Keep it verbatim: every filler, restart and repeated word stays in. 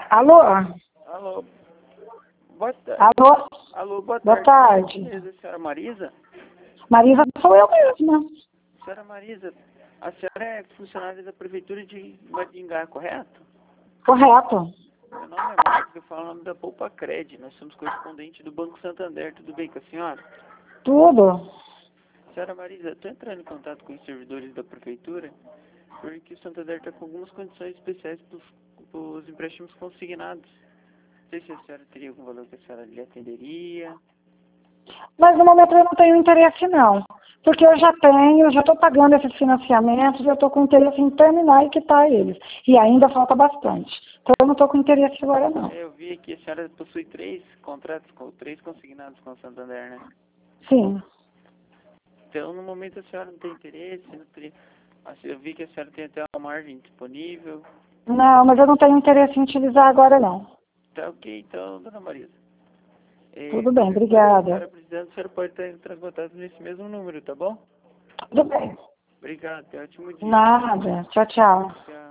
Alô? Alô. Boa tarde. Alô? Alô, boa Boa tarde. tarde. Beleza, senhora Marisa? Marisa sou eu mesma. Senhora Marisa, a senhora é funcionária da Prefeitura de Maringá, correto? Correto. Meu nome é Marcos, eu falo o nome da Poupa Cred. Nós somos correspondentes do Banco Santander. Tudo bem com a senhora? Tudo. Senhora Marisa, estou entrando em contato com os servidores da Prefeitura porque o Santander está com algumas condições especiais para os empréstimos consignados. Não sei se a senhora teria algum valor que a senhora lhe atenderia. Mas no momento eu não tenho interesse não. Porque eu já tenho, eu já estou pagando esses financiamentos, eu estou com interesse em terminar e quitar eles. E ainda falta bastante. Então eu não estou com interesse agora não. É, eu vi que a senhora possui três contratos, com três consignados com o Santander, né? Sim. Então, no momento a senhora não tem interesse, não teria... Eu vi que a senhora tem até uma margem disponível. Não, mas eu não tenho interesse em utilizar agora não. Tá ok, então, dona Marisa. É, Tudo bem, qualquer coisa que a obrigada. senhora precisando, a senhora pode estar entrando em contato nesse mesmo número, tá bom? Tudo bem. Obrigado, tenha um ótimo dia. Nada. Tchau, tchau. Tchau.